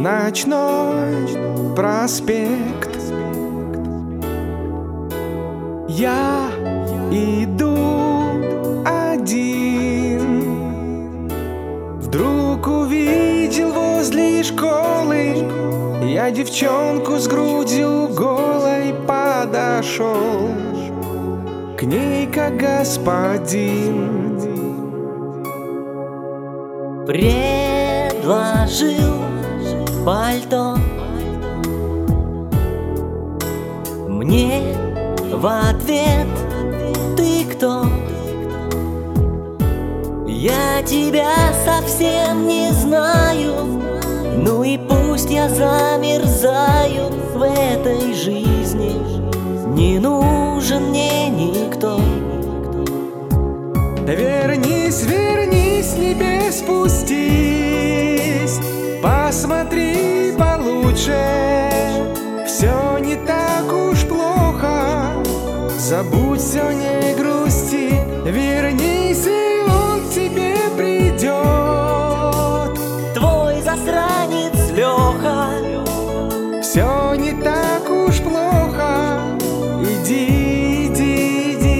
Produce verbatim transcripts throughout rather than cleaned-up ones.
ночной проспект. Я иду один, вдруг увидел возле школы я девчонку с грудью голой, подошел к ней как господин. Предложил пальто мне в ответ: ты кто? Я тебя совсем не знаю. Ну и пусть я замерзаю в этой жизни, не нужен мне никто. Вернись, вернись, с небес спустись, посмотри получше, все не так уж плохо, забудь все, не грусти. Вернись, и он к тебе придет, твой засранец Леха. все не так уж плохо, иди, иди, иди.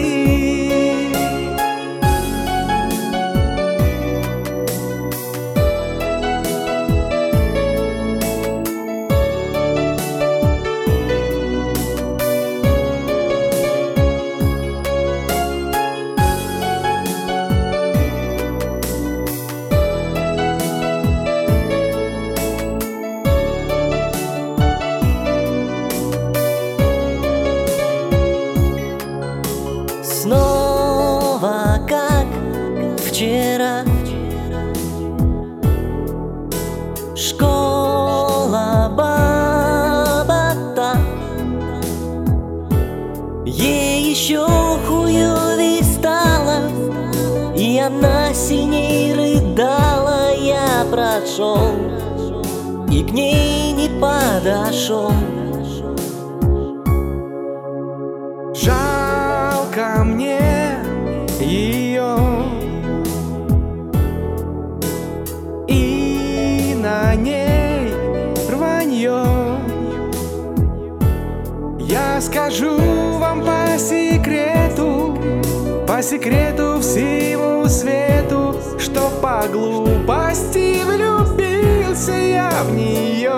Снова как вчера, школа баба-та, ей еще хуёвей стало, и она синей рыдала. Я прошел и к ней не подошел. Жалко мне ее, и на ней рванье. Я скажу вам по секрету, по секрету всему свету, что по глупости влюбился я в нее.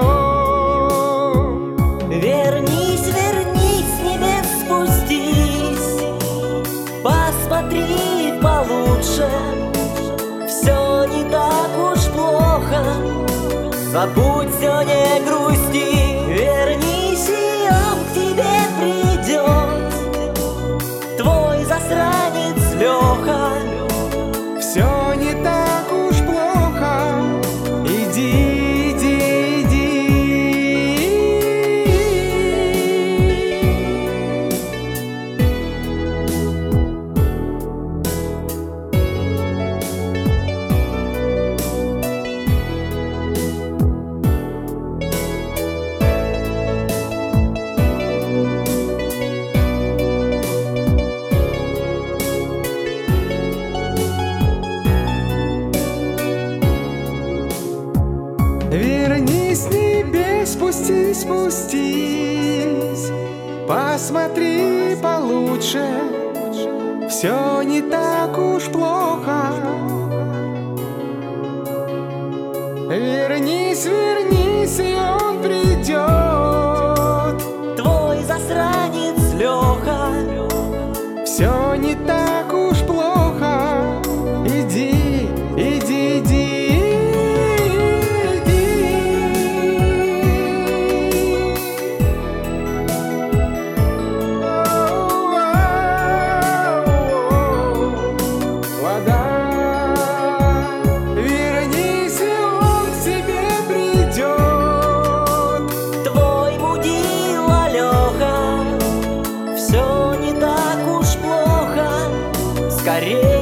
Вернись, вернись, с небес спустись, посмотри получше, все не так уж плохо, забудь все, не грусти. Вернись, и он к тебе придет, твой засранец Леха. Все не так уж плохо, иди, иди, иди. Вернись, с небес спустись, спустись, посмотри получше, все не так уж плохо. Вернись, вернись, и он придет, Твой засранец Леха. все не так уж плохо, иди, иди, иди. Скорее